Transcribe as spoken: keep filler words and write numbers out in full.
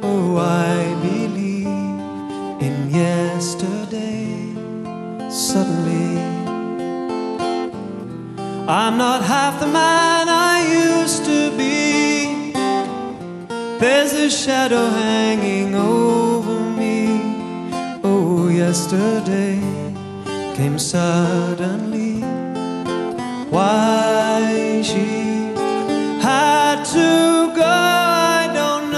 Oh, I believe in yesterday. Suddenly I'm not half the man I used to be. There's a shadow hanging over me. Oh, yesterday came suddenly. Why she